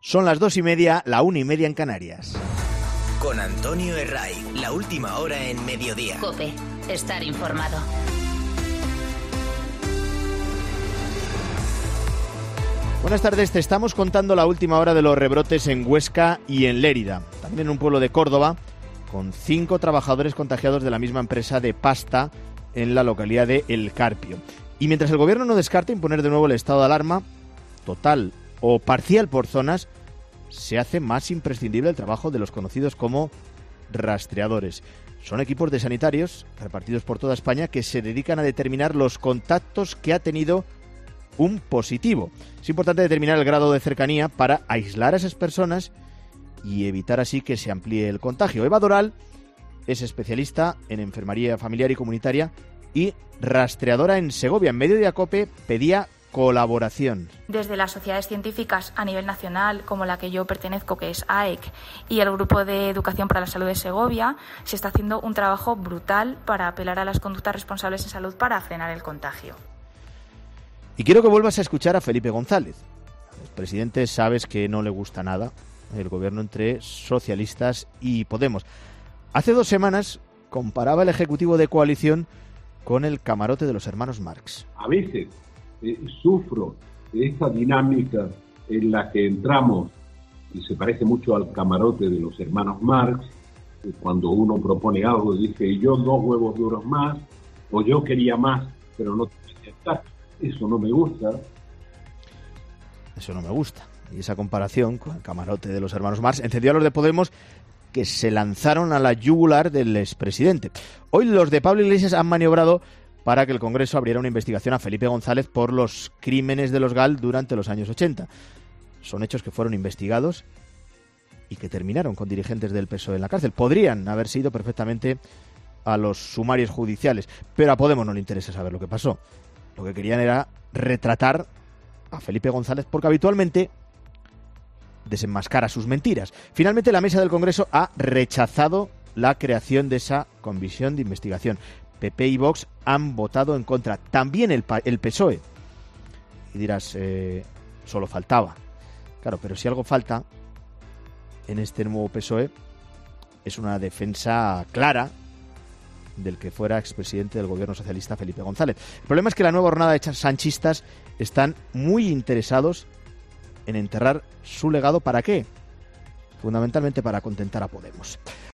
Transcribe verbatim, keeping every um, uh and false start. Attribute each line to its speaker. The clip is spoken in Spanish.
Speaker 1: Son las dos y media, la una y media en Canarias.
Speaker 2: Con Antonio Herray, la última hora en Mediodía.
Speaker 3: COPE, estar informado.
Speaker 1: Buenas tardes, te estamos contando la última hora de los rebrotes en Huesca y en Lérida, también en un pueblo de Córdoba, con cinco trabajadores contagiados de la misma empresa de pasta en la localidad de El Carpio. Y mientras el gobierno no descarta imponer de nuevo el estado de alarma, total o parcial por zonas, se hace más imprescindible el trabajo de los conocidos como rastreadores. Son equipos de sanitarios repartidos por toda España que se dedican a determinar los contactos que ha tenido un positivo. Es importante determinar el grado de cercanía para aislar a esas personas y evitar así que se amplíe el contagio. Eva Doral es especialista en enfermería familiar y comunitaria y rastreadora en Segovia. En Mediodía COPE pedía colaboración.
Speaker 4: Desde las sociedades científicas a nivel nacional, como la que yo pertenezco, que es A E C, y el Grupo de Educación para la Salud de Segovia, se está haciendo un trabajo brutal para apelar a las conductas responsables en salud para frenar el contagio.
Speaker 1: Y quiero que vuelvas a escuchar a Felipe González. El presidente sabes que no le gusta nada el gobierno entre socialistas y Podemos. Hace dos semanas comparaba el ejecutivo de coalición con el camarote de los hermanos Marx.
Speaker 5: A veces eh, sufro esta dinámica en la que entramos, y se parece mucho al camarote de los hermanos Marx, eh, cuando uno propone algo y dice yo dos huevos duros más, o yo quería más, pero no tenía que estar. Eso no me gusta.
Speaker 1: Eso no me gusta. Y esa comparación con el camarote de los hermanos Marx encendió a los de Podemos, que se lanzaron a la yugular del expresidente. Hoy los de Pablo Iglesias han maniobrado para que el Congreso abriera una investigación a Felipe González por los crímenes de los Gal durante los años ochenta. Son hechos que fueron investigados y que terminaron con dirigentes del P S O E en la cárcel. Podrían haber sido perfectamente a los sumarios judiciales, pero a Podemos no le interesa saber lo que pasó. Lo que querían era retratar a Felipe González porque habitualmente desenmascara sus mentiras. Finalmente la mesa del Congreso ha rechazado la creación de esa comisión de investigación. P P y Vox han votado en contra. También el, el P S O E. Y dirás, eh, solo faltaba. Claro, pero si algo falta en este nuevo P S O E es una defensa clara del que fuera expresidente del gobierno socialista Felipe González. El problema es que la nueva hornada de sanchistas están muy interesados en enterrar su legado. ¿Para qué? Fundamentalmente para contentar a Podemos.